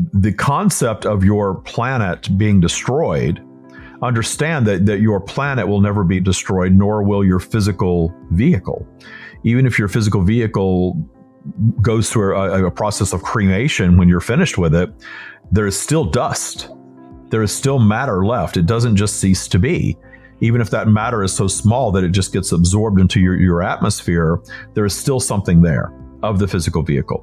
the concept of your planet being destroyed, understand that your planet will never be destroyed, nor will your physical vehicle. Even if your physical vehicle goes through a process of cremation, when you're finished with it, there is still dust. There is still matter left. It doesn't just cease to be. Even if that matter is so small that it just gets absorbed into your atmosphere, there is still something there of the physical vehicle.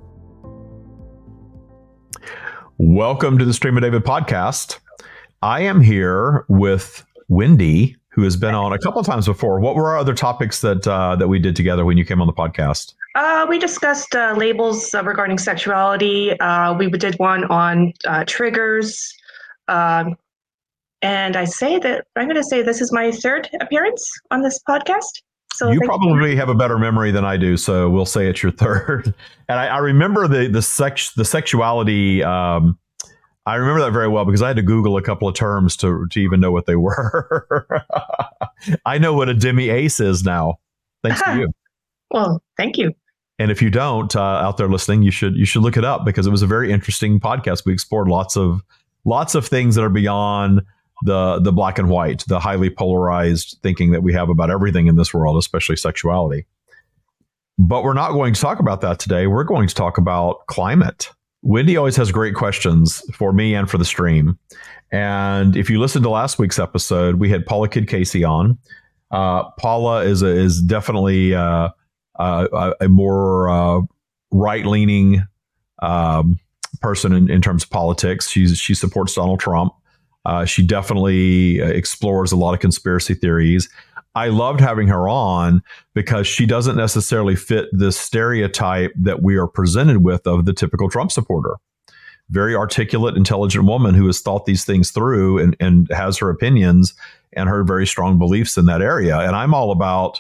Welcome to the Stream of David podcast. I am here with Wendy, who has been on a couple of times before. What were our other topics that we did together when you came on the podcast? We discussed labels regarding sexuality. We did one on triggers. And I'm going to say this is my third appearance on this podcast. So you probably have a better memory than I do, so we'll say it's your third. And I remember the sexuality. I remember that very well because I had to Google a couple of terms to even know what they were. I know what a demi-ace is now, thanks to you. Well, thank you. And if you don't, out there listening, you should look it up because it was a very interesting podcast. We explored lots of things that are beyond the black and white, the highly polarized thinking that we have about everything in this world, especially sexuality. But we're not going to talk about that today. We're going to talk about climate. Wendy always has great questions for me and for the stream. And if you listened to last week's episode, we had Paula Kidd Casey on. Paula is definitely a more right-leaning person in terms of politics. She supports Donald Trump. She definitely explores a lot of conspiracy theories. I loved having her on because she doesn't necessarily fit the stereotype that we are presented with of the typical Trump supporter. Very articulate, intelligent woman who has thought these things through and has her opinions and her very strong beliefs in that area. And I'm all about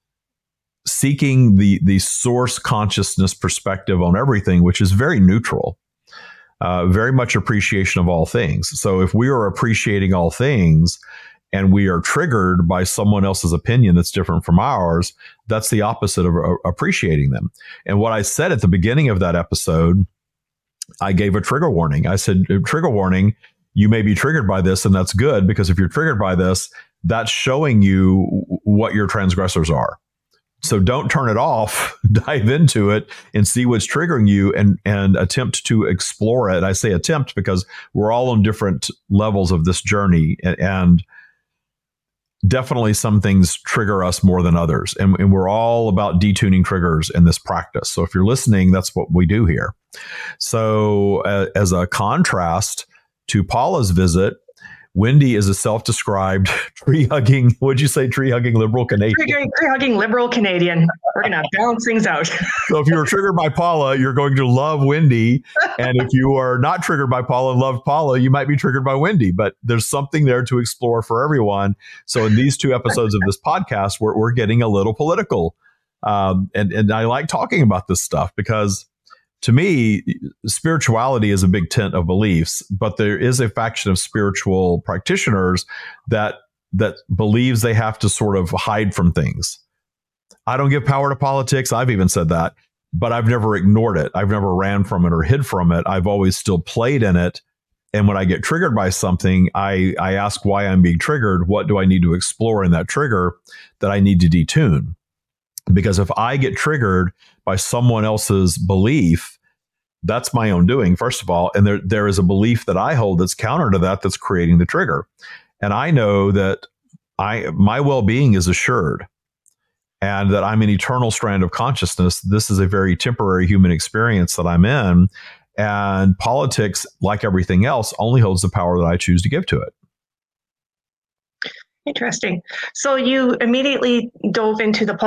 seeking the source consciousness perspective on everything, which is very neutral. Very much appreciation of all things. So if we are appreciating all things and we are triggered by someone else's opinion that's different from ours, that's the opposite of appreciating them. And what I said at the beginning of that episode, I gave a trigger warning. I said, trigger warning, you may be triggered by this, and that's good, because if you're triggered by this, that's showing you what your transgressors are. So don't turn it off, dive into it and see what's triggering you and attempt to explore it. I say attempt because we're all on different levels of this journey, and definitely some things trigger us more than others. And we're all about detuning triggers in this practice. So if you're listening, that's what we do here. So as a contrast to Paula's visit, Wendy is a self-described tree-hugging, what'd you say, tree-hugging liberal Canadian? Tree-hugging liberal Canadian. We're going to balance things out. So if you were triggered by Paula, you're going to love Wendy. And if you are not triggered by Paula and love Paula, you might be triggered by Wendy. But there's something there to explore for everyone. So in these two episodes of this podcast, we're getting a little political. And I like talking about this stuff because to me, spirituality is a big tent of beliefs, but there is a faction of spiritual practitioners that believes they have to sort of hide from things. I don't give power to politics. I've even said that, but I've never ignored it. I've never ran from it or hid from it. I've always still played in it. And when I get triggered by something, I ask why I'm being triggered. What do I need to explore in that trigger that I need to detune? Because if I get triggered by someone else's belief, that's my own doing, first of all. And there is a belief that I hold that's counter to that, that's creating the trigger. And I know that my well-being is assured and that I'm an eternal strand of consciousness. This is a very temporary human experience that I'm in. And politics, like everything else, only holds the power that I choose to give to it. Interesting. So you immediately dove into the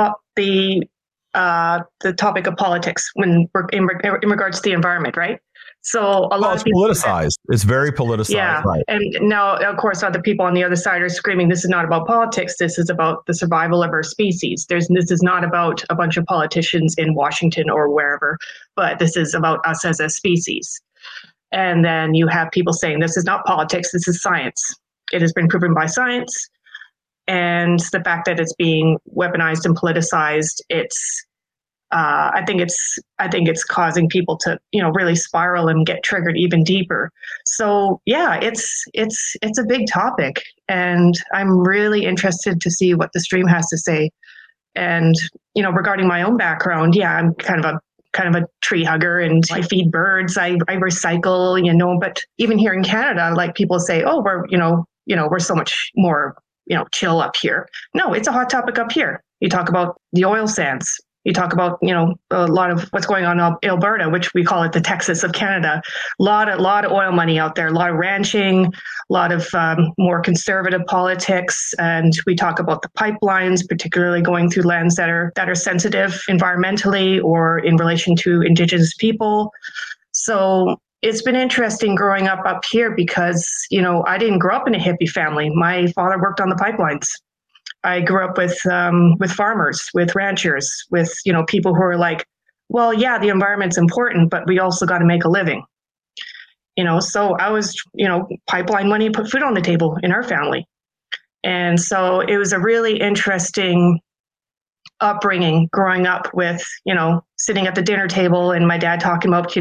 topic of politics when we're in regards to the environment, right? So a lot of people, politicized. It's very politicized. Yeah. Right. And now, of course, other people on the other side are screaming, this is not about politics. This is about the survival of our species. This is not about a bunch of politicians in Washington or wherever, but this is about us as a species. And then you have people saying, this is not politics. This is science. It has been proven by science. And the fact that it's being weaponized and politicized, it's I think it's causing people to, really spiral and get triggered even deeper. So yeah, it's a big topic, and I'm really interested to see what the stream has to say. And regarding my own background, yeah, I'm kind of a tree hugger, and I feed birds. I recycle, but even here in Canada, like people say, oh, we're so much more, chill up here. No, it's a hot topic up here. You talk about the oil sands. You talk about, a lot of what's going on in Alberta, which we call it the Texas of Canada. A lot of oil money out there, a lot of ranching, a lot of more conservative politics. And we talk about the pipelines, particularly going through lands that are sensitive environmentally or in relation to Indigenous people. So it's been interesting growing up here because, I didn't grow up in a hippie family. My father worked on the pipelines. I grew up with farmers, with ranchers, with, people who are like, well, yeah, the environment's important, but we also got to make a living. So I was, pipeline money put food on the table in our family. And so it was a really interesting upbringing growing up with, sitting at the dinner table and my dad talking about,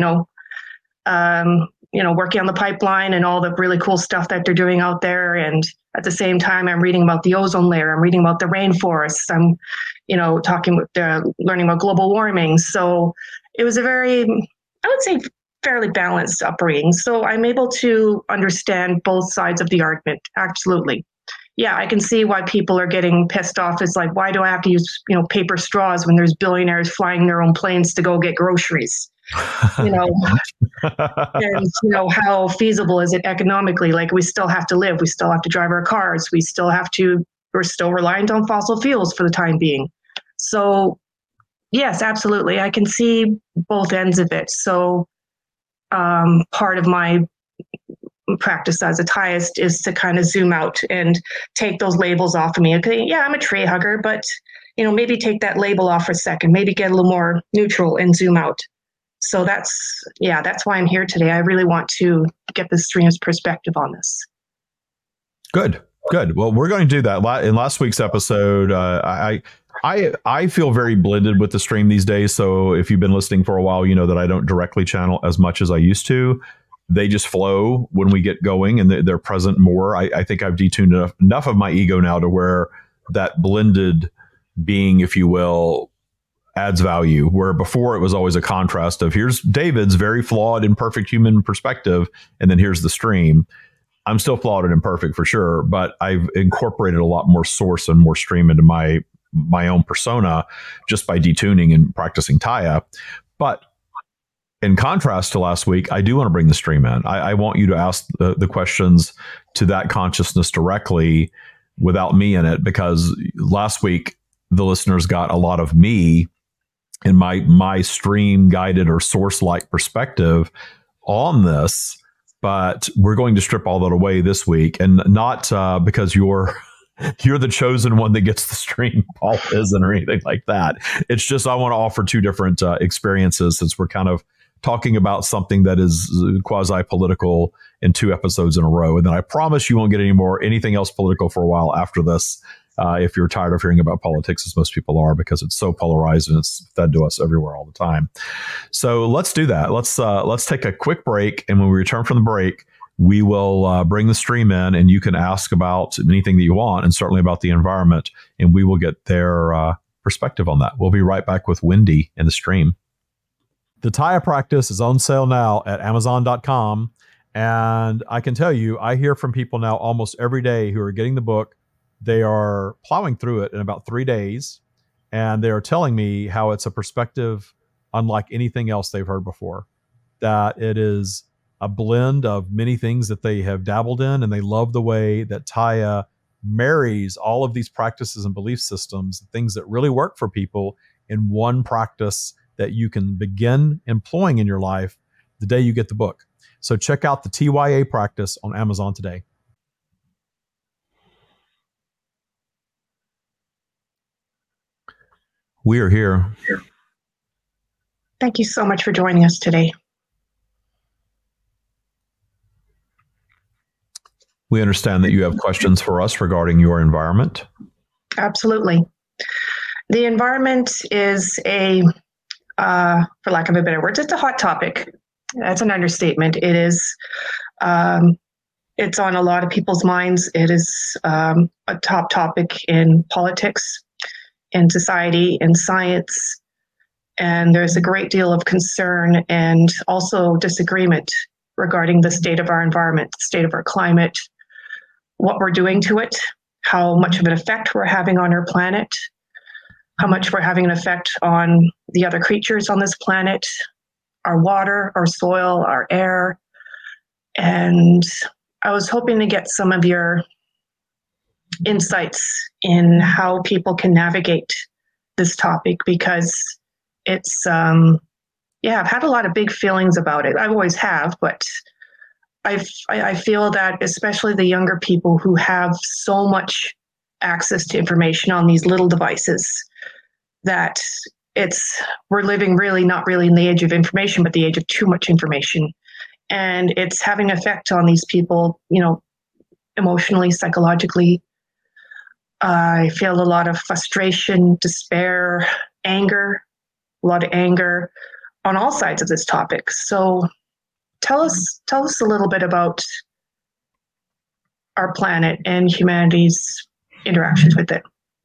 working on the pipeline and all the really cool stuff that they're doing out there. And at the same time, I'm reading about the ozone layer. I'm reading about the rainforests. I'm, learning about global warming. So it was a very, I would say, fairly balanced upbringing. So I'm able to understand both sides of the argument. Absolutely. Yeah, I can see why people are getting pissed off. It's like, why do I have to use, paper straws when there's billionaires flying their own planes to go get groceries? And how feasible is it economically? Like, we still have to live, we still have to drive our cars, we're still reliant on fossil fuels for the time being. So yes, absolutely, I can see both ends of it. So part of my practice as a Thayist is to kind of zoom out and take those labels off of me. Okay, yeah, I'm a tree hugger, but maybe take that label off for a second, maybe get a little more neutral and zoom out. So that's why I'm here today. I really want to get the stream's perspective on this. Good. Well, we're going to do that. In last week's episode, I feel very blended with the stream these days. So if you've been listening for a while, you know that I don't directly channel as much as I used to. They just flow when we get going, and they're present more. I think I've detuned enough of my ego now to where that blended being, if you will, adds value, where before it was always a contrast of here's David's very flawed, imperfect human perspective, and then here's the stream. I'm still flawed and imperfect for sure, but I've incorporated a lot more source and more stream into my own persona just by detuning and practicing Taya. But in contrast to last week, I do want to bring the stream in. I want you to ask the questions to that consciousness directly without me in it, because last week the listeners got a lot of me and my stream guided or source like perspective on this, but we're going to strip all that away this week, and not because you're the chosen one that gets the stream, Paul isn't, or anything like that. It's just I want to offer two different experiences, since we're kind of talking about something that is quasi-political in 2 episodes in a row. And then I promise you won't get anything else political for a while after this. If you're tired of hearing about politics, as most people are, because it's so polarized and it's fed to us everywhere all the time. So let's do that. Let's take a quick break. And when we return from the break, we will bring the stream in, and you can ask about anything that you want, and certainly about the environment, and we will get their perspective on that. We'll be right back with Wendy in the stream. The Taya practice is on sale now at Amazon.com. And I can tell you, I hear from people now almost every day who are getting the book. They are plowing through it in about 3 days, and they are telling me how it's a perspective unlike anything else they've heard before, that it is a blend of many things that they have dabbled in, and they love the way that Taya marries all of these practices and belief systems, things that really work for people, in one practice that you can begin employing in your life the day you get the book. So check out the TYA practice on Amazon today. We are here. Thank you so much for joining us today. We understand that you have questions for us regarding your environment. Absolutely. The environment is a for lack of a better word. It's a hot topic. That's an understatement. It is. It's on a lot of people's minds. It is a top topic in politics, in society, in science. And there's a great deal of concern and also disagreement regarding the state of our environment, the state of our climate, what we're doing to it, how much of an effect we're having on our planet, how much we're having an effect on the other creatures on this planet, our water, our soil, our air. And I was hoping to get some of your insights in how people can navigate this topic, because it's, I've had a lot of big feelings about it. I always have, but I feel that especially the younger people who have so much access to information on these little devices, that we're living really not really in the age of information, but the age of too much information. And it's having an effect on these people, emotionally, psychologically. I feel a lot of frustration, despair, anger, a lot of anger on all sides of this topic. So tell us a little bit about our planet and humanity's interactions with it.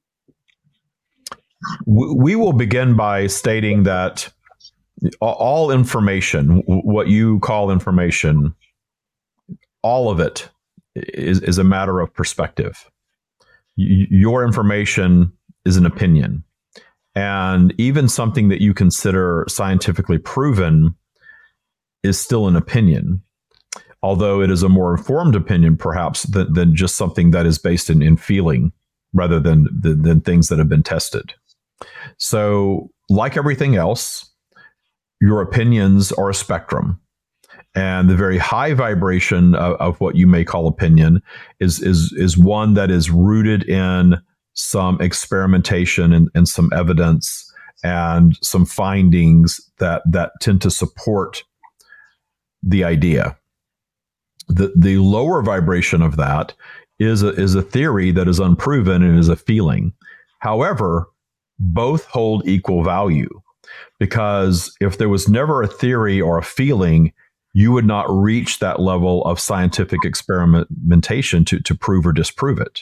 We will begin by stating that all information, what you call information, all of it is a matter of perspective. Your information is an opinion. And even something that you consider scientifically proven is still an opinion, although it is a more informed opinion, perhaps, than just something that is based in feeling rather than things that have been tested. So, like everything else, your opinions are a spectrum. And the very high vibration of what you may call opinion is one that is rooted in some experimentation and some evidence and some findings that tend to support the idea. The lower vibration of that is a theory that is unproven and is a feeling. However, both hold equal value, because if there was never a theory or a feeling, you would not reach that level of scientific experimentation to prove or disprove it.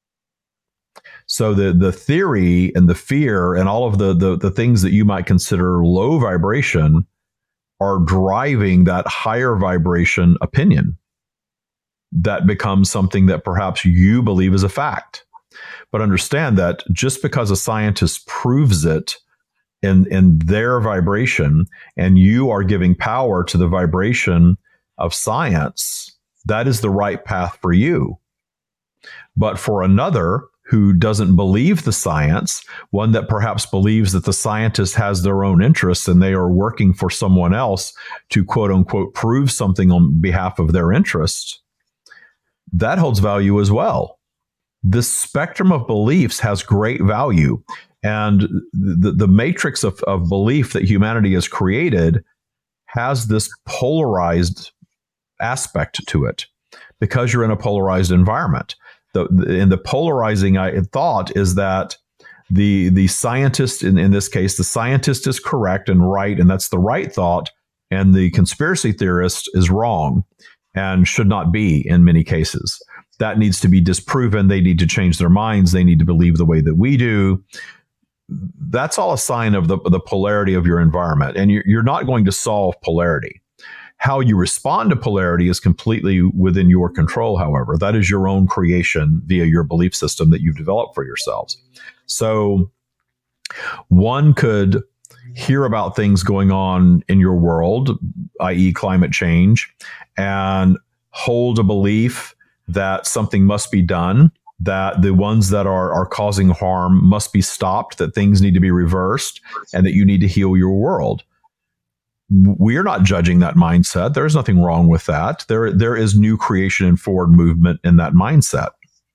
So the theory and the fear and all of the things that you might consider low vibration are driving that higher vibration opinion that becomes something that perhaps you believe is a fact. But understand that just because a scientist proves it in their vibration, and you are giving power to the vibration of science, that is the right path for you. But for another who doesn't believe the science, one that perhaps believes that the scientist has their own interests and they are working for someone else to quote unquote prove something on behalf of their interests, that holds value as well. This spectrum of beliefs has great value. And the matrix of belief that humanity has created has this polarized aspect to it, because you're in a polarized environment. The polarizing thought is that the scientist, in this case, the scientist is correct and right, and that's the right thought, and the conspiracy theorist is wrong and should not be in many cases. That needs to be disproven. They need to change their minds. They need to believe the way that we do. That's all a sign of the polarity of your environment. And you're not going to solve polarity. How you respond to polarity is completely within your control, however. That is your own creation via your belief system that you've developed for yourselves. So one could hear about things going on in your world, i.e. climate change, and hold a belief that something must be done, that the ones that are causing harm must be stopped, that things need to be reversed, and that you need to heal your world. We're not judging that mindset. There's nothing wrong with that. There is new creation and forward movement in that mindset.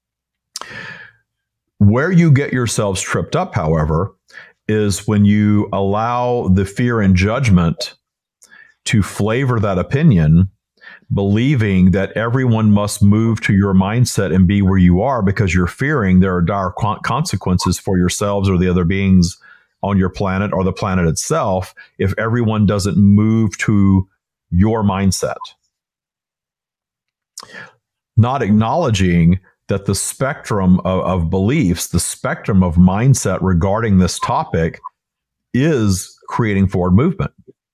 Where you get yourselves tripped up, however, is when you allow the fear and judgment to flavor that opinion, believing that everyone must move to your mindset and be where you are because you're fearing there are dire consequences for yourselves or the other beings on your planet or the planet itself if everyone doesn't move to your mindset. Not acknowledging that the spectrum of beliefs, the spectrum of mindset regarding this topic is creating forward movement.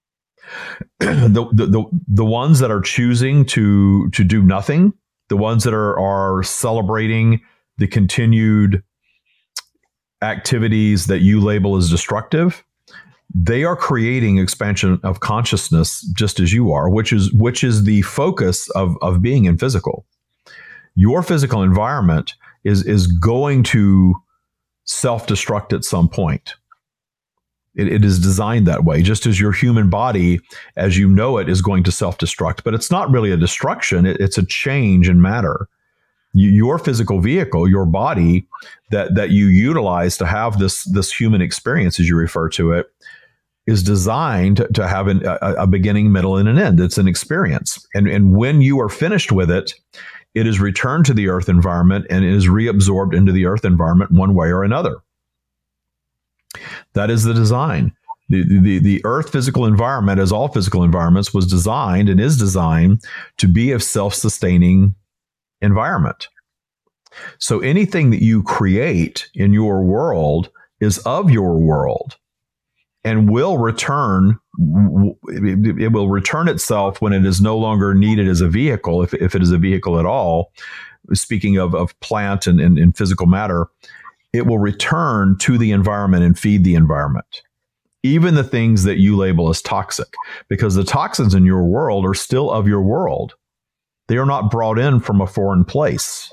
The ones that are choosing to do nothing, the ones that are celebrating the continued activities that you label as destructive, they are creating expansion of consciousness just as you are, which is the focus of being in physical. Your physical environment is going to self-destruct at some point. It is designed that way, just as your human body, as you know it, is going to self-destruct. But it's not really a destruction. It's a change in matter. Your physical vehicle, your body that you utilize to have this human experience, as you refer to it, is designed to have a beginning, middle, and an end. It's an experience. And when you are finished with it, it is returned to the earth environment and it is reabsorbed into the earth environment one way or another. That is the design. The earth physical environment, as all physical environments, was designed and is designed to be a self-sustaining environment. So anything that you create in your world is of your world and will return. It will return itself when it is no longer needed as a vehicle, if it is a vehicle at all. Speaking of plant and physical matter, it will return to the environment and feed the environment. Even the things that you label as toxic, because the toxins in your world are still of your world. They are not brought in from a foreign place.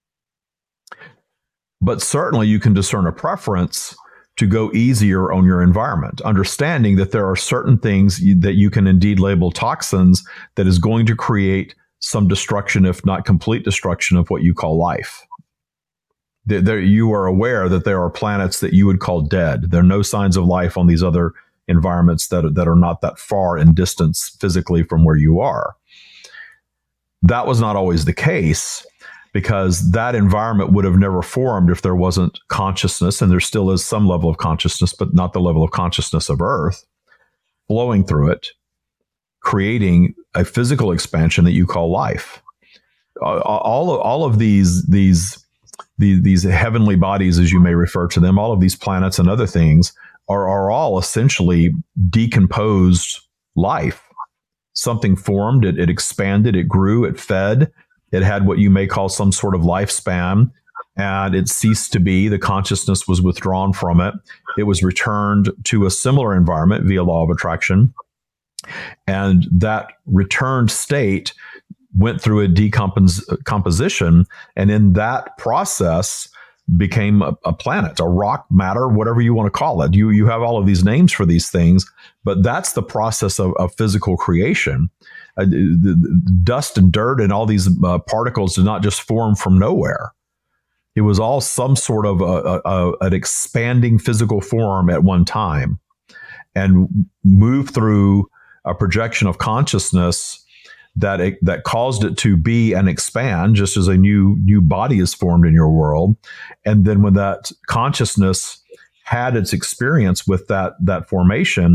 But certainly you can discern a preference to go easier on your environment, understanding that there are certain things that you can indeed label toxins that is going to create some destruction, if not complete destruction, of what you call life. You are aware that there are planets that you would call dead. There are no signs of life on these other environments that are not that far in distance physically from where you are. That was not always the case, because that environment would have never formed if there wasn't consciousness, and there still is some level of consciousness, but not the level of consciousness of Earth, flowing through it, creating a physical expansion that you call life. All of these heavenly bodies, as you may refer to them, all of these planets and other things are all essentially decomposed life. Something formed, it expanded, it grew, it fed, it had what you may call some sort of lifespan, and it ceased to be. The consciousness was withdrawn from it. It was returned to a similar environment via law of attraction. And that returned state went through a decomposition, and in that process became a planet, a rock, matter, whatever you want to call it. You have all of these names for these things, but that's the process of physical creation. The dust and dirt and all these particles did not just form from nowhere. It was all some sort of an expanding physical form at one time, and moved through a projection of consciousness that caused it to be and expand, just as a new body is formed in your world. And then when that consciousness had its experience with that formation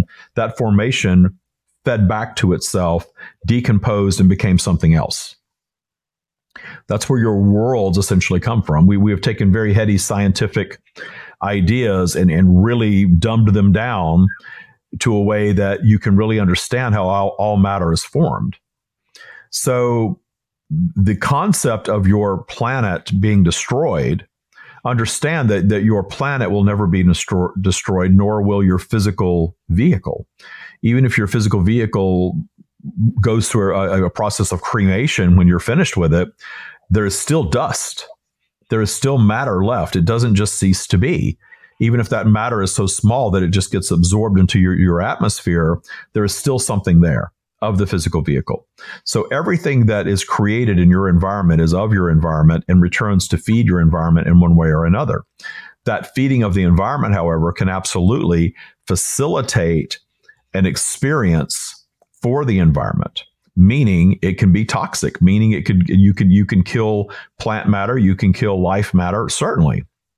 fed back to itself, decomposed, and became something else. That's where your worlds essentially come from. We have taken very heady scientific ideas and really dumbed them down to a way that you can really understand how all matter is formed. So the concept of your planet being destroyed, understand that your planet will never be destroyed, nor will your physical vehicle. Even if your physical vehicle goes through a process of cremation, when you're finished with it, there is still dust. There is still matter left. It doesn't just cease to be. Even if that matter is so small that it just gets absorbed into your atmosphere, there is still something there of the physical vehicle. So everything that is created in your environment is of your environment and returns to feed your environment in one way or another. That feeding of the environment, however, can absolutely facilitate an experience for the environment, meaning it can be toxic, meaning you can kill plant matter, you can kill life matter, certainly.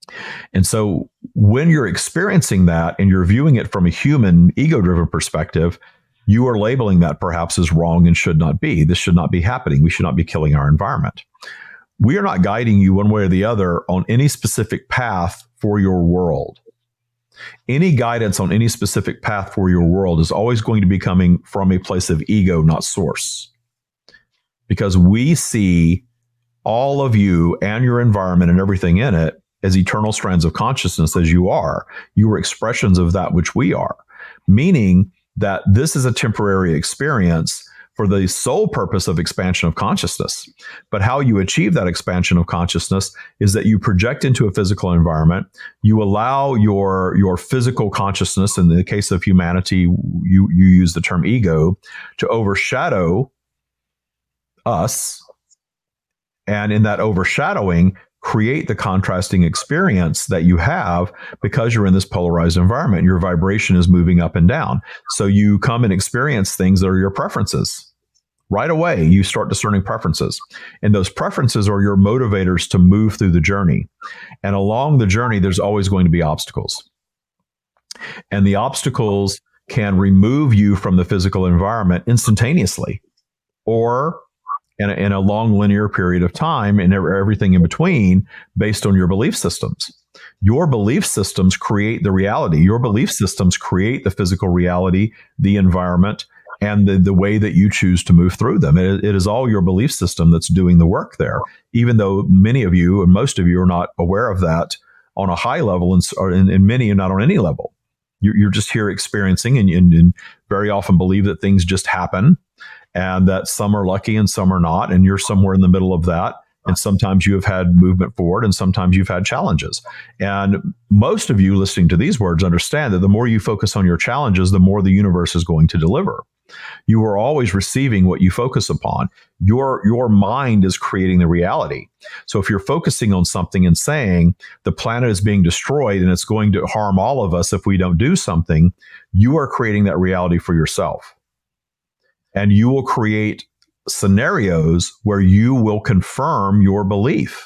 And so when you're experiencing that and you're viewing it from a human ego-driven perspective, you are labeling that perhaps as wrong and should not be. This should not be happening. We should not be killing our environment. We are not guiding you one way or the other on any specific path for your world. Any guidance on any specific path for your world is always going to be coming from a place of ego, not source. Because we see all of you and your environment and everything in it as eternal strands of consciousness as you are. You are expressions of that which we are, meaning that this is a temporary experience for the sole purpose of expansion of consciousness. But how you achieve that expansion of consciousness is that you project into a physical environment. You allow your physical consciousness, in the case of humanity, you use the term ego, to overshadow us. And in that overshadowing, create the contrasting experience that you have because you're in this polarized environment. Your vibration is moving up and down. So you come and experience things that are your preferences. Right away, you start discerning preferences. And those preferences are your motivators to move through the journey. And along the journey, there's always going to be obstacles. And the obstacles can remove you from the physical environment instantaneously, or in a long linear period of time, and everything in between, based on your belief systems. Your belief systems create the reality. Your belief systems create the physical reality, the environment, and the way that you choose to move through them. It is all your belief system that's doing the work there, even though many of you and most of you are not aware of that on a high level, and many are not on any level. You're just here experiencing and very often believe that things just happen, and that some are lucky and some are not, and you're somewhere in the middle of that. And sometimes you have had movement forward, and sometimes you've had challenges. And most of you listening to these words understand that the more you focus on your challenges, the more the universe is going to deliver. You are always receiving what you focus upon. Your mind is creating the reality. So if you're focusing on something and saying the planet is being destroyed and it's going to harm all of us if we don't do something, you are creating that reality for yourself. And you will create scenarios where you will confirm your belief.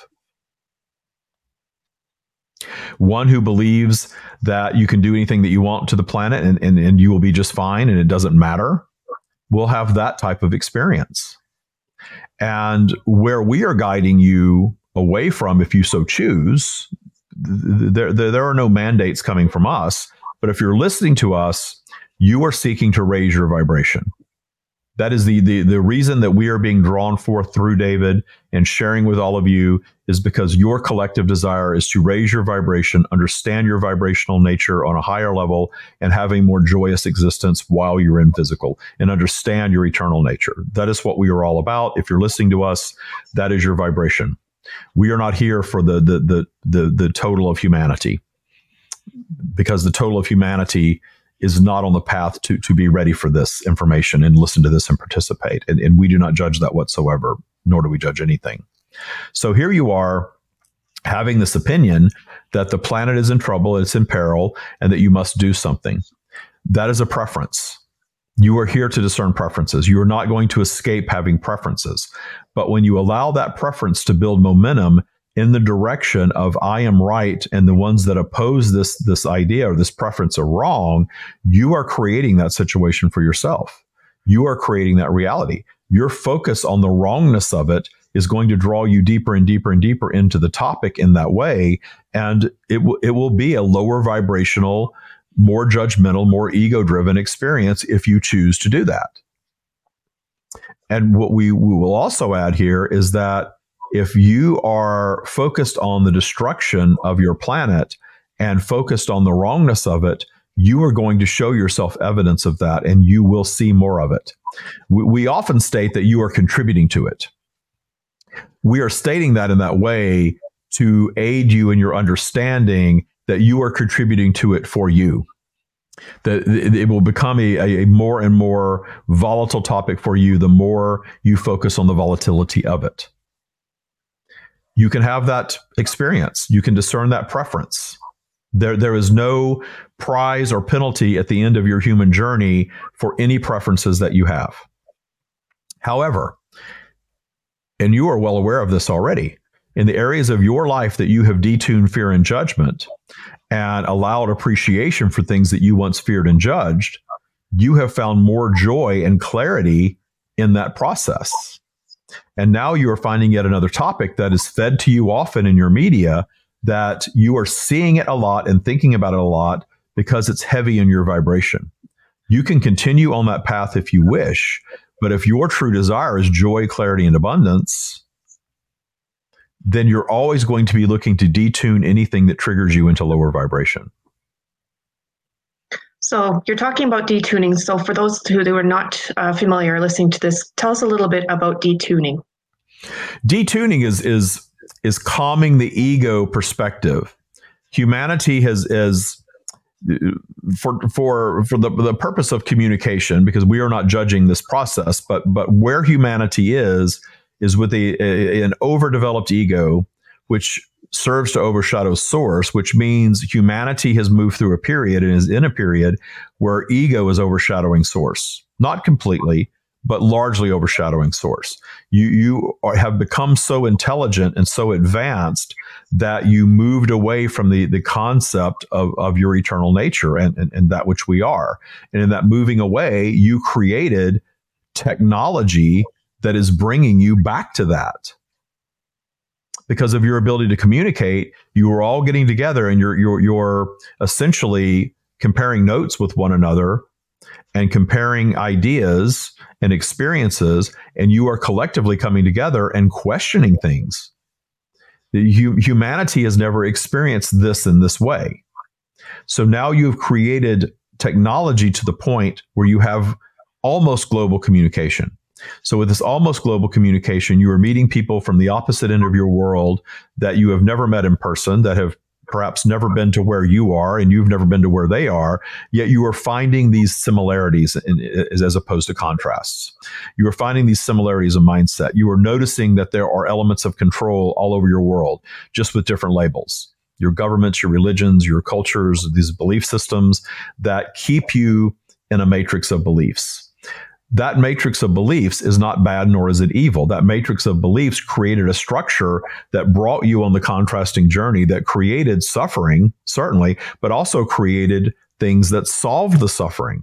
One who believes that you can do anything that you want to the planet and you will be just fine and it doesn't matter will have that type of experience. And where we are guiding you away from, if you so choose, there are no mandates coming from us. But if you're listening to us, you are seeking to raise your vibration. That is the reason that we are being drawn forth through David and sharing with all of you, is because your collective desire is to raise your vibration, understand your vibrational nature on a higher level, and have a more joyous existence while you're in physical, and understand your eternal nature. That is what we are all about. If you're listening to us, that is your vibration. We are not here for the total of humanity, because the total of humanity is not on the path to be ready for this information and listen to this and participate. And we do not judge that whatsoever, nor do we judge anything. So here you are having this opinion that the planet is in trouble, it's in peril, and that you must do something. That is a preference. You are here to discern preferences. You are not going to escape having preferences. But when you allow that preference to build momentum in the direction of I am right and the ones that oppose this idea or this preference are wrong, you are creating that situation for yourself. You are creating that reality. Your focus on the wrongness of it is going to draw you deeper and deeper and deeper into the topic in that way. And it will be a lower vibrational, more judgmental, more ego-driven experience if you choose to do that. And what we will also add here is that if you are focused on the destruction of your planet and focused on the wrongness of it, you are going to show yourself evidence of that, and you will see more of it. We often state that you are contributing to it. We are stating that in that way to aid you in your understanding that you are contributing to it for you. That it will become a more and more volatile topic for you the more you focus on the volatility of it. You can have that experience. You can discern that preference. There is no prize or penalty at the end of your human journey for any preferences that you have. However, and you are well aware of this already, in the areas of your life that you have detuned fear and judgment and allowed appreciation for things that you once feared and judged, you have found more joy and clarity in that process. And now you are finding yet another topic that is fed to you often in your media, that you are seeing it a lot and thinking about it a lot because it's heavy in your vibration. You can continue on that path if you wish, but if your true desire is joy, clarity, and abundance, then you're always going to be looking to detune anything that triggers you into lower vibration. So you're talking about detuning. So for those who are not familiar listening to this, tell us a little bit about detuning. Detuning is calming the ego perspective. Humanity has for the purpose of communication, because we are not judging this process, but where humanity is with an overdeveloped ego, which serves to overshadow source, which means humanity has moved through a period and is in a period where ego is overshadowing source. Not completely, but largely overshadowing source. You have become so intelligent and so advanced that you moved away from the concept of your eternal nature and that which we are. And in that moving away, you created technology that is bringing you back to that. Because of your ability to communicate, you are all getting together and you're essentially comparing notes with one another and comparing ideas and experiences, and you are collectively coming together and questioning things. Humanity has never experienced this in this way. So now you've created technology to the point where you have almost global communication. So with this almost global communication, you are meeting people from the opposite end of your world that you have never met in person, that have perhaps never been to where you are, and you've never been to where they are, yet you are finding these similarities as opposed to contrasts. You are finding these similarities of mindset. You are noticing that there are elements of control all over your world, just with different labels. Your governments, your religions, your cultures, these belief systems that keep you in a matrix of beliefs. That matrix of beliefs is not bad, nor is it evil. That matrix of beliefs created a structure that brought you on the contrasting journey, that created suffering, certainly, but also created things that solved the suffering.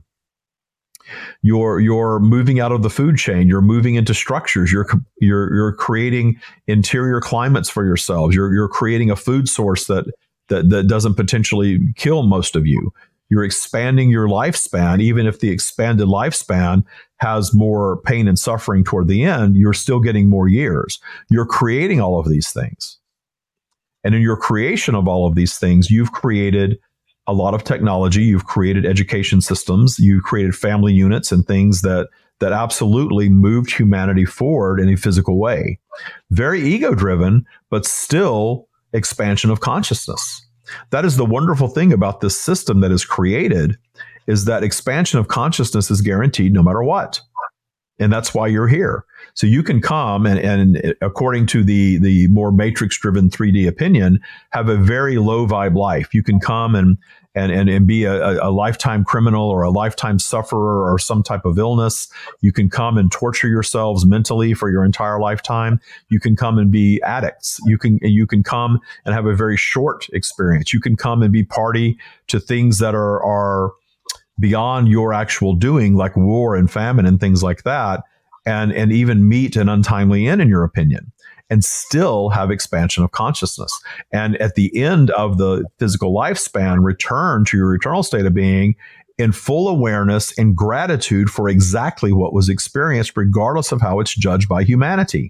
You're moving out of the food chain. You're moving into structures. You're creating interior climates for yourselves. You're creating a food source that doesn't potentially kill most of you. You're expanding your lifespan. Even if the expanded lifespan has more pain and suffering toward the end, you're still getting more years. You're creating all of these things. And in your creation of all of these things, you've created a lot of technology. You've created education systems. You've created family units and things that absolutely moved humanity forward in a physical way. Very ego-driven, but still expansion of consciousness. That is the wonderful thing about this system that is created, is that expansion of consciousness is guaranteed no matter what. And that's why you're here. So you can come and according to the more matrix-driven 3D opinion, have a very low vibe life. You can come and be a lifetime criminal or a lifetime sufferer or some type of illness. You can come and torture yourselves mentally for your entire lifetime. You can come and be addicts. You can come and have a very short experience. You can come and be party to things that are beyond your actual doing, like war and famine and things like that, and even meet an untimely end, in your opinion, and still have expansion of consciousness. And at the end of the physical lifespan, return to your eternal state of being in full awareness and gratitude for exactly what was experienced, regardless of how it's judged by humanity.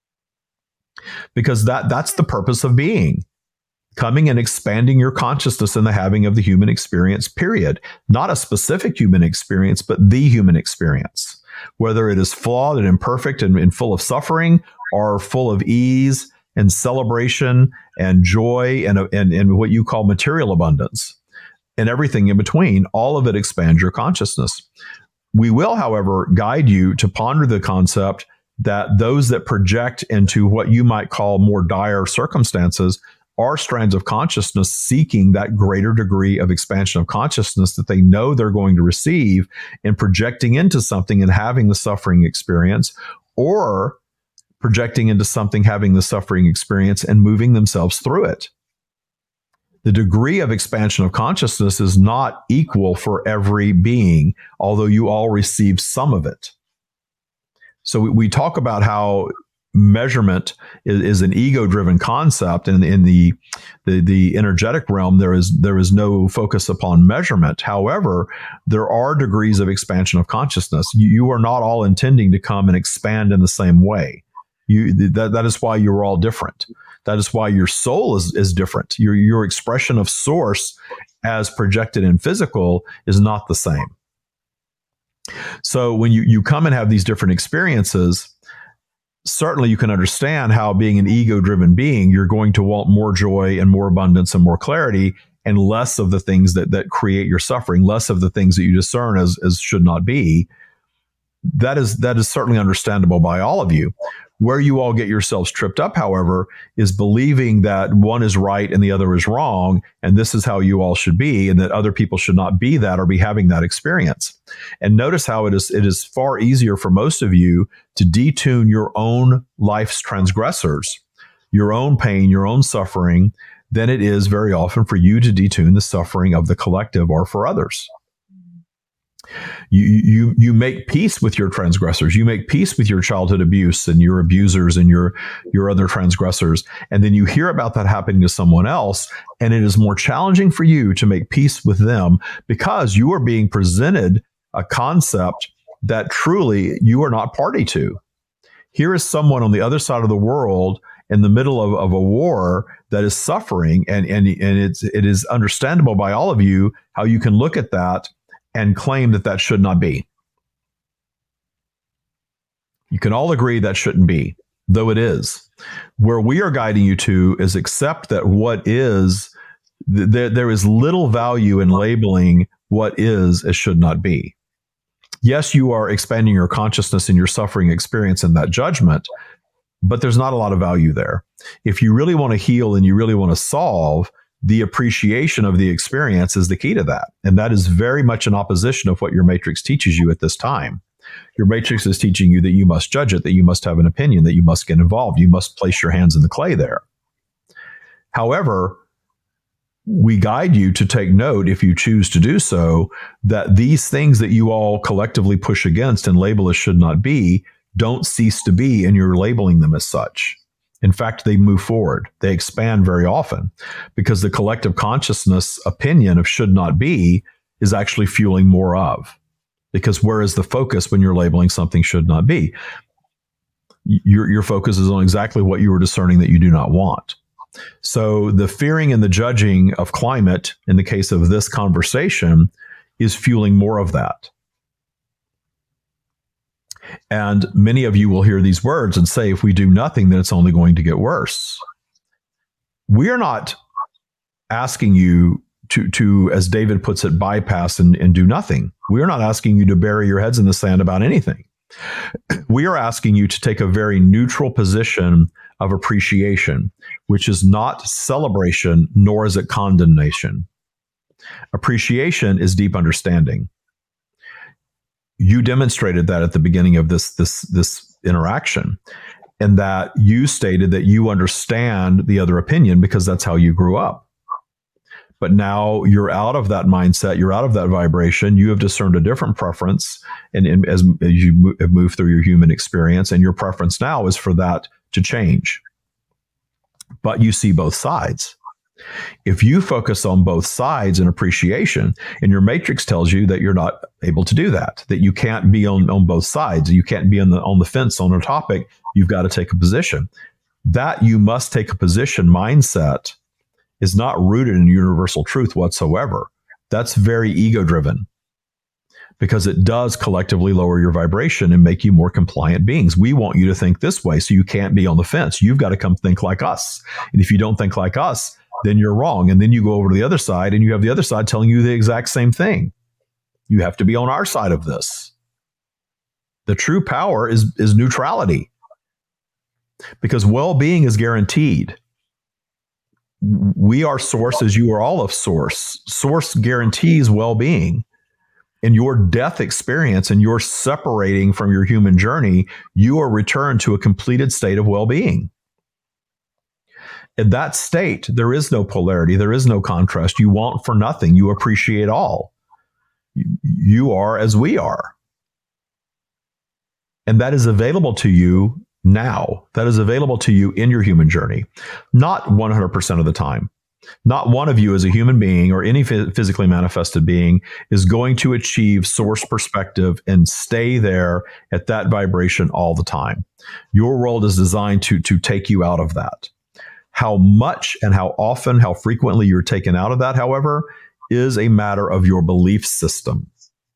Because that's the purpose of being. Coming and expanding your consciousness in the having of the human experience, period. Not a specific human experience, but the human experience. Whether it is flawed and imperfect and full of suffering, or full of ease and celebration and joy and what you call material abundance, and everything in between, all of it expands your consciousness. We will, however, guide you to ponder the concept that those that project into what you might call more dire circumstances are strands of consciousness seeking that greater degree of expansion of consciousness that they know they're going to receive, and projecting into something and having the suffering experience, or projecting into something, having the suffering experience, and moving themselves through it. The degree of expansion of consciousness is not equal for every being, although you all receive some of it. So we talk about how measurement is an ego-driven concept, and in the energetic realm, there is no focus upon measurement. However, there are degrees of expansion of consciousness. You are not all intending to come and expand in the same way. That is why you're all different. That is why your soul is different. Your expression of source as projected in physical is not the same. So when you come and have these different experiences, certainly you can understand how, being an ego-driven being, you're going to want more joy and more abundance and more clarity, and less of the things that create your suffering, less of the things that you discern as should not be. That is certainly understandable by all of you. Where you all get yourselves tripped up, however, is believing that one is right and the other is wrong, and this is how you all should be, and that other people should not be that or be having that experience. And notice how it is far easier for most of you to detune your own life's transgressors, your own pain, your own suffering, than it is very often for you to detune the suffering of the collective or for others. You make peace with your transgressors. You make peace with your childhood abuse and your abusers and your other transgressors. And then you hear about that happening to someone else, and it is more challenging for you to make peace with them because you are being presented a concept that truly you are not party to. Here is someone on the other side of the world in the middle of a war that is suffering, and it is understandable by all of you how you can look at that and claim that should not be. You can all agree that shouldn't be, though it is. Where we are guiding you to is accept that what is, there is little value in labeling what is as should not be. Yes, you are expanding your consciousness and your suffering experience in that judgment, but there's not a lot of value there. If you really want to heal and you really want to solve, the appreciation of the experience is the key to that. And that is very much in opposition of what your matrix teaches you at this time. Your matrix is teaching you that you must judge it, that you must have an opinion, that you must get involved, you must place your hands in the clay there. However, we guide you to take note, if you choose to do so, that these things that you all collectively push against and label as should not be, don't cease to be, and you're labeling them as such. In fact, they move forward. They expand very often because the collective consciousness opinion of should not be is actually fueling more of. Because where is the focus when you're labeling something should not be? Your focus is on exactly what you were discerning that you do not want. So the fearing and the judging of climate, in the case of this conversation, is fueling more of that. And many of you will hear these words and say, if we do nothing, then it's only going to get worse. We are not asking you to, as David puts it, bypass and do nothing. We are not asking you to bury your heads in the sand about anything. We are asking you to take a very neutral position of appreciation, which is not celebration, nor is it condemnation. Appreciation is deep understanding. You demonstrated that at the beginning of this interaction, and that you stated that you understand the other opinion because that's how you grew up. But now you're out of that mindset, you're out of that vibration, you have discerned a different preference, and as you have moved through your human experience, and your preference now is for that to change. But you see both sides. If you focus on both sides in appreciation, and your matrix tells you that you're not able to do that you can't be on both sides, you can't be on the fence on a topic, you've got to take a position. That you must take a position mindset is not rooted in universal truth whatsoever. That's very ego-driven, because it does collectively lower your vibration and make you more compliant beings. We want you to think this way, so you can't be on the fence. You've got to come think like us. And if you don't think like us, then you're wrong. And then you go over to the other side, and you have the other side telling you the exact same thing. You have to be on our side of this. The true power is neutrality, because well-being is guaranteed. We are source as you are all of source. Source guarantees well-being. In your death experience and your separating from your human journey, you are returned to a completed state of well-being. In that state, there is no polarity. There is no contrast. You want for nothing. You appreciate all. You are as we are. And that is available to you now. That is available to you in your human journey. Not 100% of the time. Not one of you as a human being or any physically manifested being is going to achieve source perspective and stay there at that vibration all the time. Your world is designed to take you out of that. How much and how often, how frequently you're taken out of that, however, is a matter of your belief system.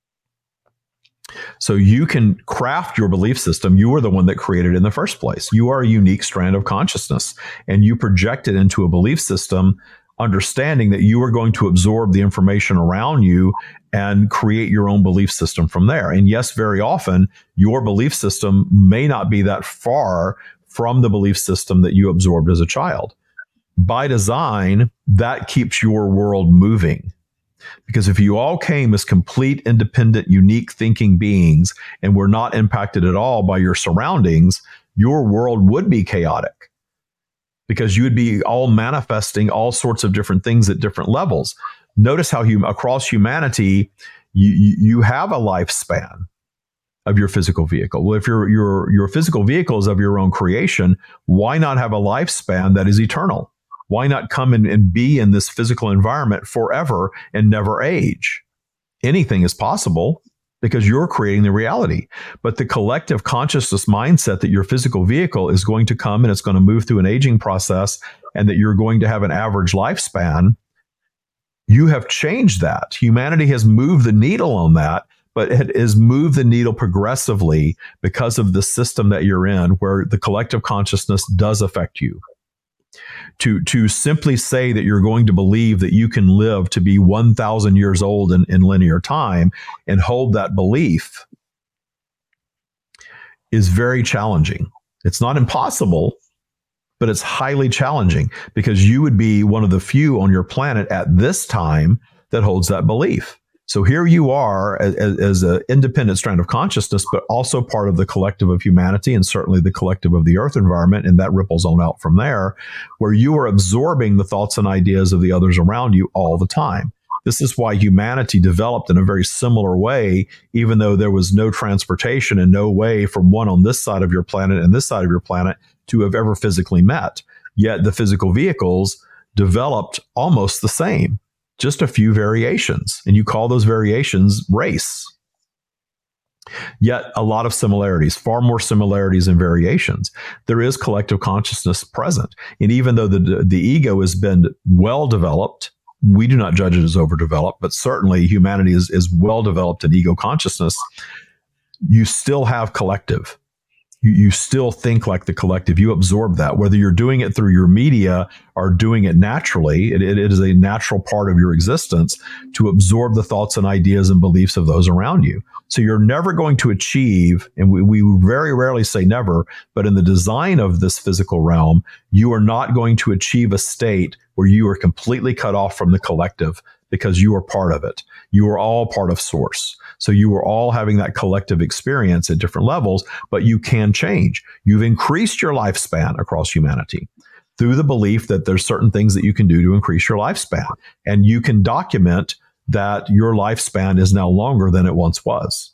So you can craft your belief system. You are the one that created it in the first place. You are a unique strand of consciousness, and you project it into a belief system, understanding that you are going to absorb the information around you and create your own belief system from there. And yes, very often, your belief system may not be that far from the belief system that you absorbed as a child. By design, that keeps your world moving. Because if you all came as complete, independent, unique thinking beings and were not impacted at all by your surroundings, your world would be chaotic. Because you would be all manifesting all sorts of different things at different levels. Notice how across humanity, you have a lifespan of your physical vehicle. Well, if your physical vehicle is of your own creation, why not have a lifespan that is eternal? Why not come and be in this physical environment forever and never age? Anything is possible because you're creating the reality. But the collective consciousness mindset that your physical vehicle is going to come and it's going to move through an aging process and that you're going to have an average lifespan, you have changed that. Humanity has moved the needle on that, but it has moved the needle progressively because of the system that you're in where the collective consciousness does affect you. To simply say that you're going to believe that you can live to be 1,000 years old in linear time and hold that belief is very challenging. It's not impossible, but it's highly challenging because you would be one of the few on your planet at this time that holds that belief. So here you are as an independent strand of consciousness, but also part of the collective of humanity and certainly the collective of the earth environment. And that ripples on out from there, where you are absorbing the thoughts and ideas of the others around you all the time. This is why humanity developed in a very similar way, even though there was no transportation and no way from one on this side of your planet and this side of your planet to have ever physically met. Yet the physical vehicles developed almost the same. Just a few variations, and you call those variations race. Yet a lot of similarities, far more similarities than variations. There is collective consciousness present. And even though the ego has been well developed, we do not judge it as overdeveloped, but certainly humanity is well developed in ego consciousness. You still have collective. You still think like the collective. You absorb that, whether you're doing it through your media or doing it naturally. It is a natural part of your existence to absorb the thoughts and ideas and beliefs of those around you. So you're never going to achieve, and we very rarely say never, but in the design of this physical realm, you are not going to achieve a state where you are completely cut off from the collective because you are part of it. You are all part of source. So you are all having that collective experience at different levels, but you can change. You've increased your lifespan across humanity through the belief that there's certain things that you can do to increase your lifespan. And you can document that your lifespan is now longer than it once was.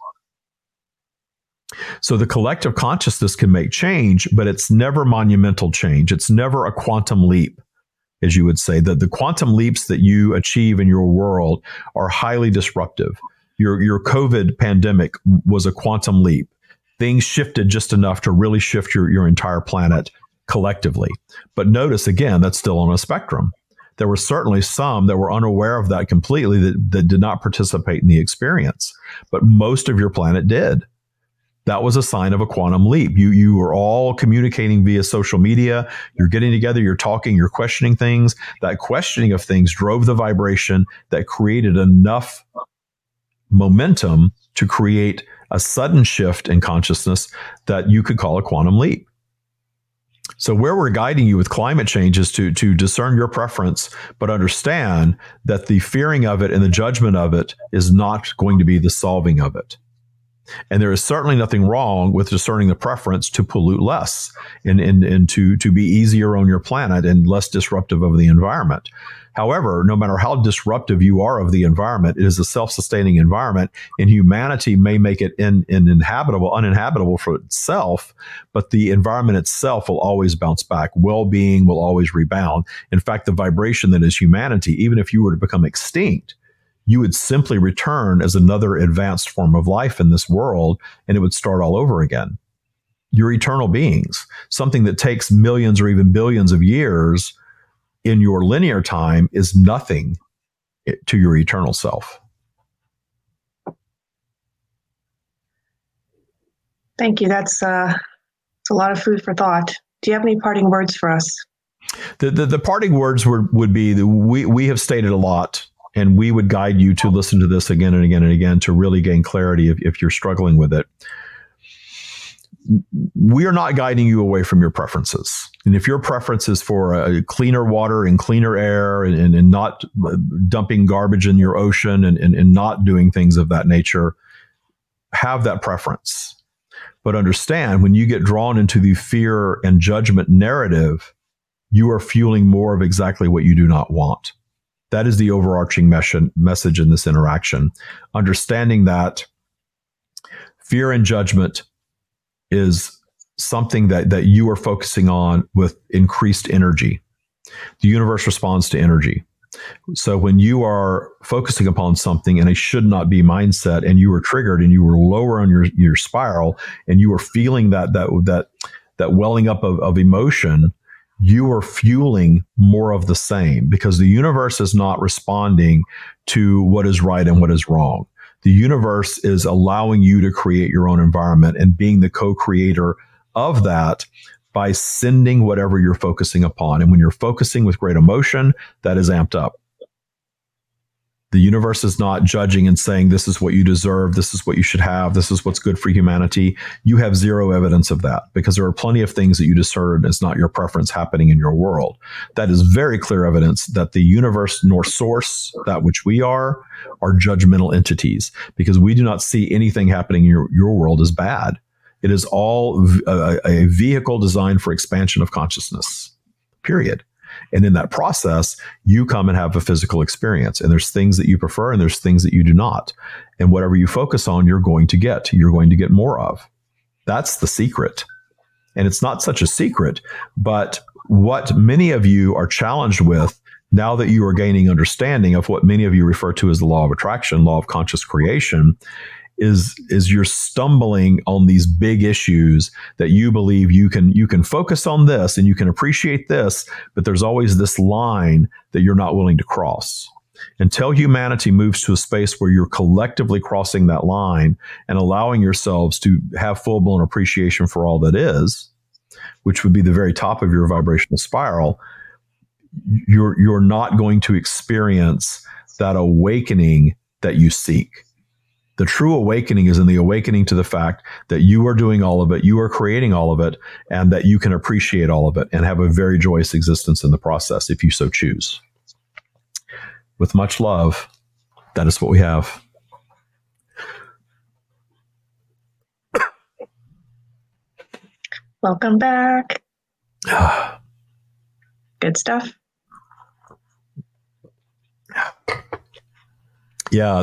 So the collective consciousness can make change, but it's never monumental change. It's never a quantum leap, as you would say. The quantum leaps that you achieve in your world are highly disruptive. Your COVID pandemic was a quantum leap. Things shifted just enough to really shift your entire planet collectively. But notice, again, that's still on a spectrum. There were certainly some that were unaware of that completely that did not participate in the experience. But most of your planet did. That was a sign of a quantum leap. You were all communicating via social media. You're getting together, you're talking, you're questioning things. That questioning of things drove the vibration that created enough momentum to create a sudden shift in consciousness that you could call a quantum leap. So where we're guiding you with climate change is to discern your preference, but understand that the fearing of it and the judgment of it is not going to be the solving of it. And there is certainly nothing wrong with discerning the preference to pollute less and to be easier on your planet and less disruptive of the environment. However, no matter how disruptive you are of the environment, it is a self-sustaining environment, and humanity may make it uninhabitable for itself, but the environment itself will always bounce back. Well-being will always rebound. In fact, the vibration that is humanity, even if you were to become extinct, you would simply return as another advanced form of life in this world, and it would start all over again. You're eternal beings. Something that takes millions or even billions of years in your linear time is nothing to your eternal self. Thank you. That's a lot of food for thought. Do you have any parting words for us? The parting words would be that we have stated a lot, and we would guide you to listen to this again and again and again to really gain clarity if you're struggling with it. We are not guiding you away from your preferences. And if your preference is for a cleaner water and cleaner air and not dumping garbage in your ocean and not doing things of that nature, have that preference. But understand, when you get drawn into the fear and judgment narrative, you are fueling more of exactly what you do not want. That is the overarching message in this interaction. Understanding that fear and judgment is something that you are focusing on with increased energy. The universe responds to energy. So when you are focusing upon something in a should not be mindset, and you were triggered and you were lower on your spiral, and you were feeling that welling up of emotion, you are fueling more of the same, because the universe is not responding to what is right and what is wrong. The universe is allowing you to create your own environment and being the co-creator of that by sending whatever you're focusing upon. And when you're focusing with great emotion, that is amped up. The universe is not judging and saying, this is what you deserve, this is what you should have, this is what's good for humanity. You have zero evidence of that, because there are plenty of things that you discern as not your preference happening in your world. That is very clear evidence that the universe nor source, that which we are judgmental entities, because we do not see anything happening in your world as bad. It is all a vehicle designed for expansion of consciousness, period. And in that process, you come and have a physical experience. And there's things that you prefer and there's things that you do not. And whatever you focus on, you're going to get more of. That's the secret. And it's not such a secret, but what many of you are challenged with now that you are gaining understanding of what many of you refer to as the law of attraction, law of conscious creation, is you're stumbling on these big issues that you believe you can focus on this and you can appreciate this, but there's always this line that you're not willing to cross. Until humanity moves to a space where you're collectively crossing that line and allowing yourselves to have full-blown appreciation for all that is, which would be the very top of your vibrational spiral, you're not going to experience that awakening that you seek. The true awakening is in the awakening to the fact that you are doing all of it, you are creating all of it, and that you can appreciate all of it and have a very joyous existence in the process if you so choose. With much love, that is what we have. Welcome back. Good stuff. Yeah,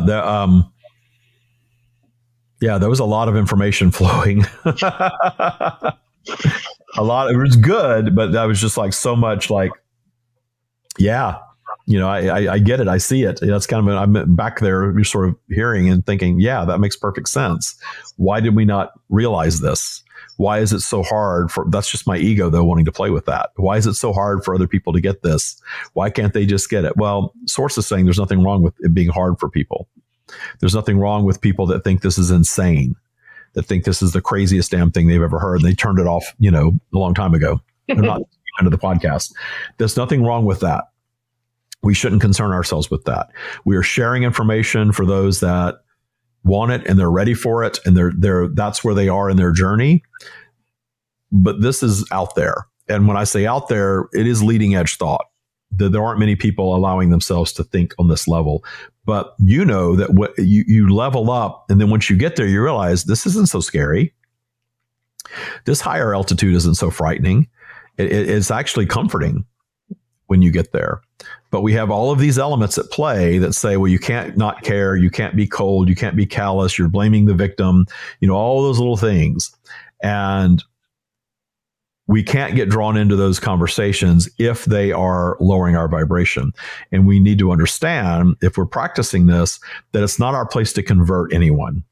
there was a lot of information flowing. It was good, but that was just like so much like, yeah, I get it. I see it. That's kind of, I'm back there you're sort of hearing and thinking, yeah, that makes perfect sense. Why did we not realize this? Why is it so hard that's just my ego though, wanting to play with that. Why is it so hard for other people to get this? Why can't they just get it? Well, Source is saying there's nothing wrong with it being hard for people. There's nothing wrong with people that think this is insane, that think this is the craziest damn thing they've ever heard. And they turned it off, a long time ago. They're not into the podcast. There's nothing wrong with that. We shouldn't concern ourselves with that. We are sharing information for those that want it and they're ready for it, and that's where they are in their journey. But this is out there. and when I say out there, it is leading edge thought. There aren't many people allowing themselves to think on this level. But you know that what you level up, and then once you get there, you realize this isn't so scary. This higher altitude isn't so frightening. It's actually comforting when you get there. But we have all of these elements at play that say, well, you can't not care, you can't be cold, you can't be callous, you're blaming the victim, all those little things. And we can't get drawn into those conversations if they are lowering our vibration. And we need to understand, if we're practicing this, that it's not our place to convert anyone.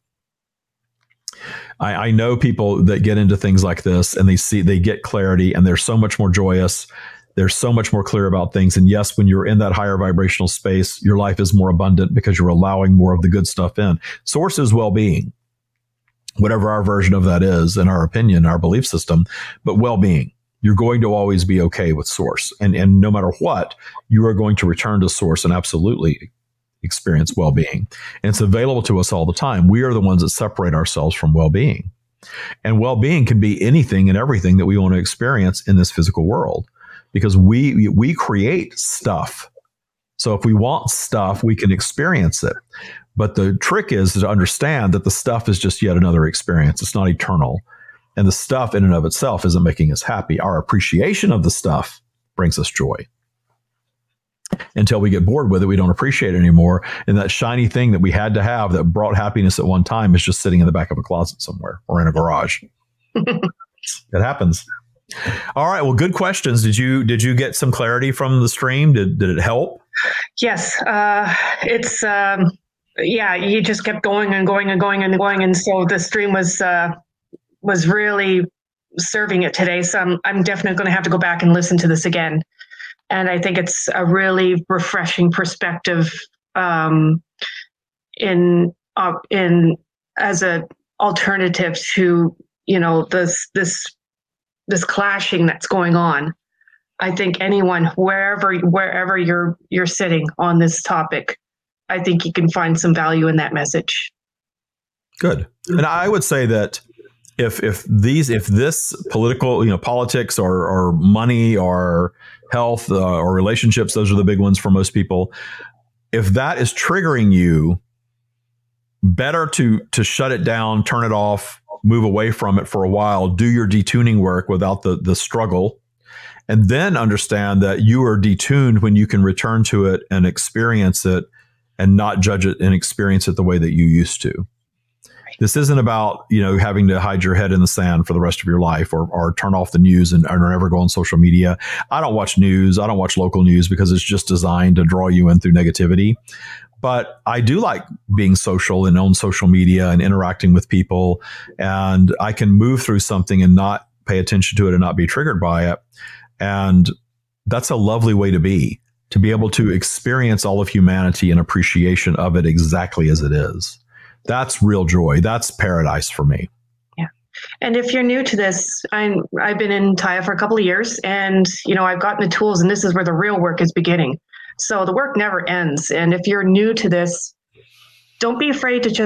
I know people that get into things like this and they get clarity and they're so much more joyous. They're so much more clear about things. And yes, when you're in that higher vibrational space, your life is more abundant because you're allowing more of the good stuff in. Source is well-being, whatever our version of that is, in our opinion, our belief system, but well-being. You're going to always be okay with source. And no matter what, you are going to return to source and absolutely experience well-being. And it's available to us all the time. We are the ones that separate ourselves from well-being. And well-being can be anything and everything that we want to experience in this physical world, because we create stuff. So if we want stuff, we can experience it. But the trick is to understand that the stuff is just yet another experience. It's not eternal. And the stuff in and of itself isn't making us happy. Our appreciation of the stuff brings us joy. Until we get bored with it, we don't appreciate it anymore. And that shiny thing that we had to have that brought happiness at one time is just sitting in the back of a closet somewhere or in a garage. It happens. All right. Well, good questions. Did you get some clarity from the stream? Did it help? Yes. It's you just kept going and going and going and going. And so the stream was really serving it today. So I'm definitely going to have to go back and listen to this again. And I think it's a really refreshing perspective in as a alternative to this clashing that's going on. I think anyone, wherever you're sitting on this topic, I think you can find some value in that message. Good. And I would say that if this political, politics or money or health or relationships, those are the big ones for most people. If that is triggering you, better to shut it down, turn it off, move away from it for a while, do your detuning work without the struggle, and then understand that you are detuned when you can return to it and experience it and not judge it and experience it the way that you used to. This isn't about, having to hide your head in the sand for the rest of your life or turn off the news and never go on social media. I don't watch news. I don't watch local news because it's just designed to draw you in through negativity. But I do like being social and on social media and interacting with people. And I can move through something and not pay attention to it and not be triggered by it. And that's a lovely way to be able to experience all of humanity and appreciation of it exactly as it is. That's real joy. That's paradise for me. Yeah. And if you're new to this, I've been in Taya for a couple of years, and I've gotten the tools, and this is where the real work is beginning. So the work never ends. And if you're new to this, don't be afraid to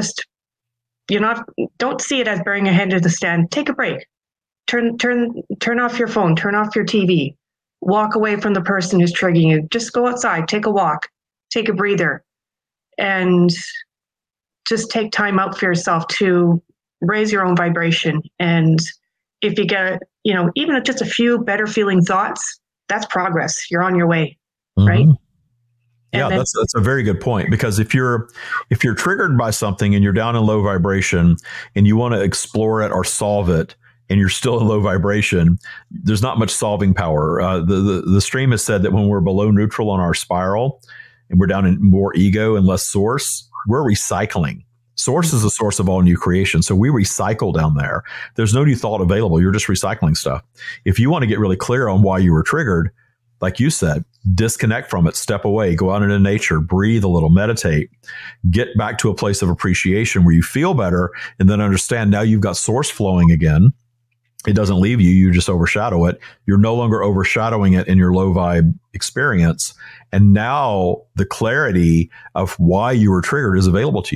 don't see it as burying your head in the sand. Take a break. Turn off your phone, turn off your TV, walk away from the person who's triggering you. Just go outside, take a walk, take a breather, and just take time out for yourself to raise your own vibration. And if you get, even just a few better feeling thoughts, that's progress. You're on your way, right? Yeah, that's a very good point, because if you're triggered by something and you're down in low vibration and you want to explore it or solve it, and you're still in low vibration, there's not much solving power. The stream has said that when we're below neutral on our spiral and we're down in more ego and less source, we're recycling. Source is the source of all new creation. So we recycle down there. There's no new thought available. You're just recycling stuff. If you want to get really clear on why you were triggered, like you said, disconnect from it, step away, go out into nature, breathe a little, meditate, get back to a place of appreciation where you feel better, and then understand now you've got source flowing again. It doesn't leave you. You just overshadow it. You're no longer overshadowing it in your low vibe experience. And now the clarity of why you were triggered is available to you.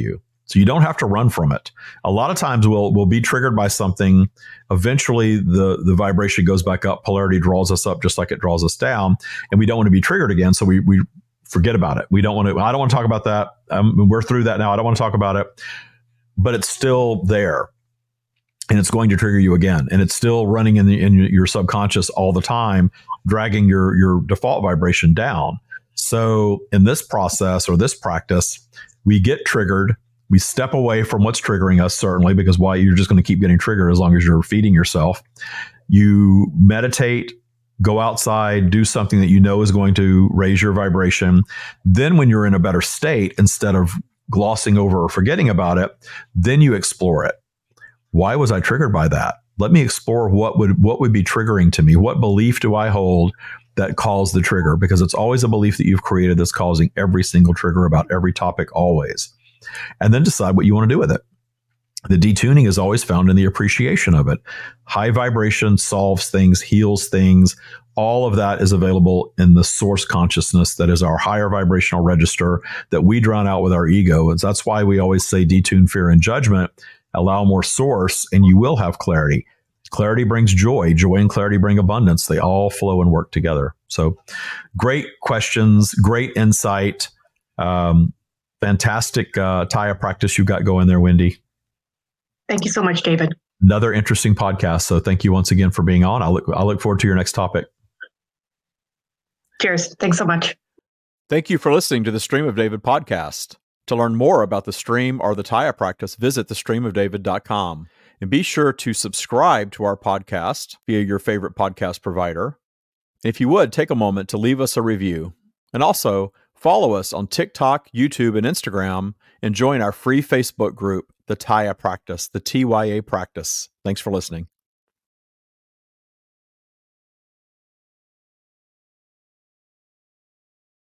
So you don't have to run from it. A lot of times we'll be triggered by something. Eventually the vibration goes back up. Polarity draws us up just like it draws us down. And we don't want to be triggered again. So we forget about it. I don't want to talk about that. We're through that now. I don't want to talk about it. But it's still there. And it's going to trigger you again. And it's still running in your subconscious all the time, dragging your default vibration down. So in this process or this practice, we get triggered. We step away from what's triggering us, certainly, because you're just going to keep getting triggered as long as you're feeding yourself. You meditate, go outside, do something that you know is going to raise your vibration. Then when you're in a better state, instead of glossing over or forgetting about it, then you explore it. Why was I triggered by that? Let me explore what would be triggering to me. What belief do I hold that caused the trigger? Because it's always a belief that you've created that's causing every single trigger about every topic always. And then decide what you want to do with it. The detuning is always found in the appreciation of it. High vibration solves things, heals things. All of that is available in the source consciousness that is our higher vibrational register that we drown out with our ego. And that's why we always say detune fear and judgment, allow more source, and you will have clarity. Clarity brings joy. Joy and clarity bring abundance. They all flow and work together. So great questions, great insight. Fantastic Taya practice you've got going there, Wendy. Thank you so much, David. Another interesting podcast. So thank you once again for being on. I look forward to your next topic. Cheers. Thanks so much. Thank you for listening to the Stream of David podcast. To learn more about the stream or the Taya practice, visit thestreamofdavid.com. And be sure to subscribe to our podcast via your favorite podcast provider. If you would, take a moment to leave us a review. And also, follow us on TikTok, YouTube, and Instagram, and join our free Facebook group, The Taya Practice, the TYA Practice. Thanks for listening.